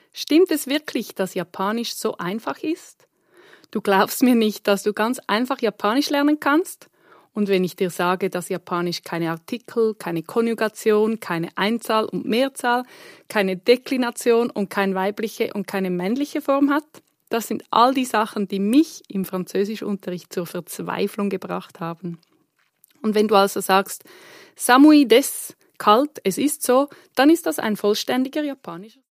Stimmt es wirklich, dass Japanisch so einfach ist? Du glaubst mir nicht, dass du ganz einfach Japanisch lernen kannst? Und wenn ich dir sage, dass Japanisch keine Artikel, keine Konjugation, keine Einzahl und Mehrzahl, keine Deklination und keine weibliche und keine männliche Form hat, das sind all die Sachen, die mich im Französischunterricht zur Verzweiflung gebracht haben. Und wenn du also sagst, Samui des, kalt, es ist so, dann ist das ein vollständiger Japanischer.